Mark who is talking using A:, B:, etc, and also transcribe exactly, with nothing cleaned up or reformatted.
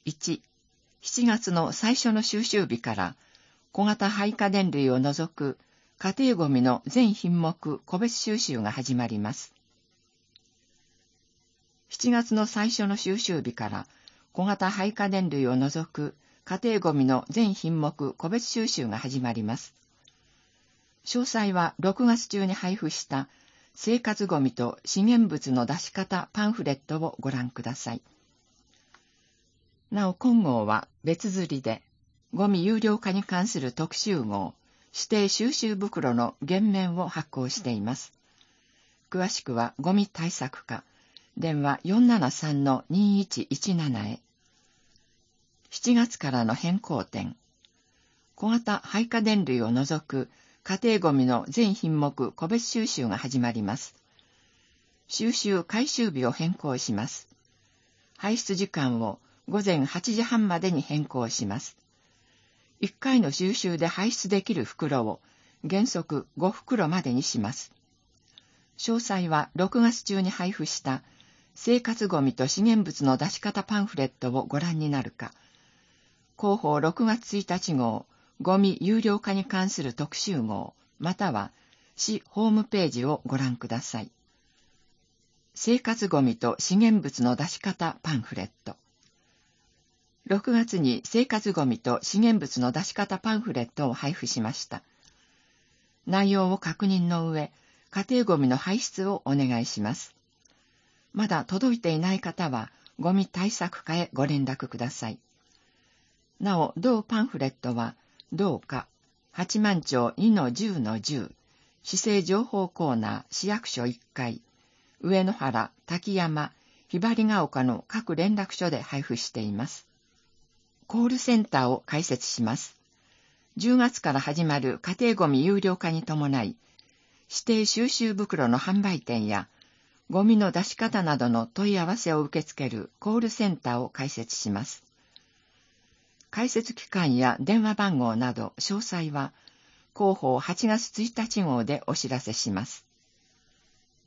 A: いち、しちがつの最初の収集日から小型廃家電類を除く家庭ごみの全品目個別収集が始まります。しちがつの最初の収集日から小型廃家電類を除く家庭ごみの全品目個別収集が始まります。詳細はろくがつ中に配布した生活ごみと資源物の出し方パンフレットをご覧ください。なお今号は別釣りでゴミ有料化に関する特集号指定収集袋の原面を発行しています。詳しくはゴミ対策課電話 よんななさんのにいちいちなな へ。しちがつからの変更点。小型廃家電類を除く家庭ごみの全品目個別収集が始まります。収集回収日を変更します。排出時間をごぜんはちじはんまでに変更します。いっかいの収集で排出できる袋を原則ごふくろまでにします。詳細はろくがつ中に配布した生活ごみと資源物の出し方パンフレットをご覧になるか、広報ろくがつついたち号ゴミ有料化に関する特集号または市ホームページをご覧ください。生活ごみと資源物の出し方パンフレット。ろくがつに生活ごみと資源物の出し方パンフレットを配布しました。内容を確認の上、家庭ごみの排出をお願いします。まだ届いていない方は、ゴミ対策課へご連絡ください。なお、同パンフレットは、同課八幡町 にのじゅうのじゅう、市政情報コーナー市役所いっかい、上野原、滝山、ひばりが丘の各連絡所で配布しています。コールセンターを開設します。じゅうがつから始まる家庭ごみ有料化に伴い、指定収集袋の販売店や、ゴミの出し方などの問い合わせを受け付けるコールセンターを開設します。開設期間や電話番号など詳細は、広報はちがつついたち号でお知らせします。